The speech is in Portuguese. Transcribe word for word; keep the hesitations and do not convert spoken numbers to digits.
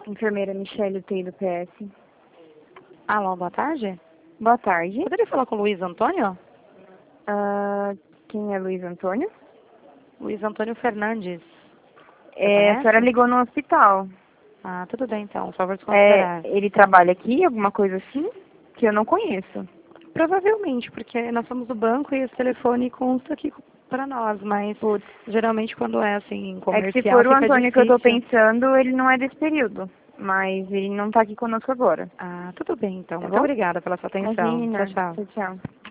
Enfermeira Michele T do P S. Alô, boa tarde. Boa tarde. Poderia falar com o Luiz Antônio? Ah, quem é Luiz Antônio? Luiz Antônio Fernandes. Você É, a conhece? senhora ligou no hospital. Ah, tudo bem então, por favor, É, desconsiderar. ele trabalha aqui, alguma coisa assim? Que eu não conheço. Provavelmente, porque nós somos do banco e esse telefone consta aqui para nós, mas Putz. geralmente quando é assim, É que comercial, se for o fica Antônio que eu tô difícil. pensando, ele não é desse período. Mas ele não tá aqui conosco agora. Ah, tudo bem então. Tá Muito bom? obrigada pela sua atenção. Tchau, Imagina. tchau. Tchau, tchau.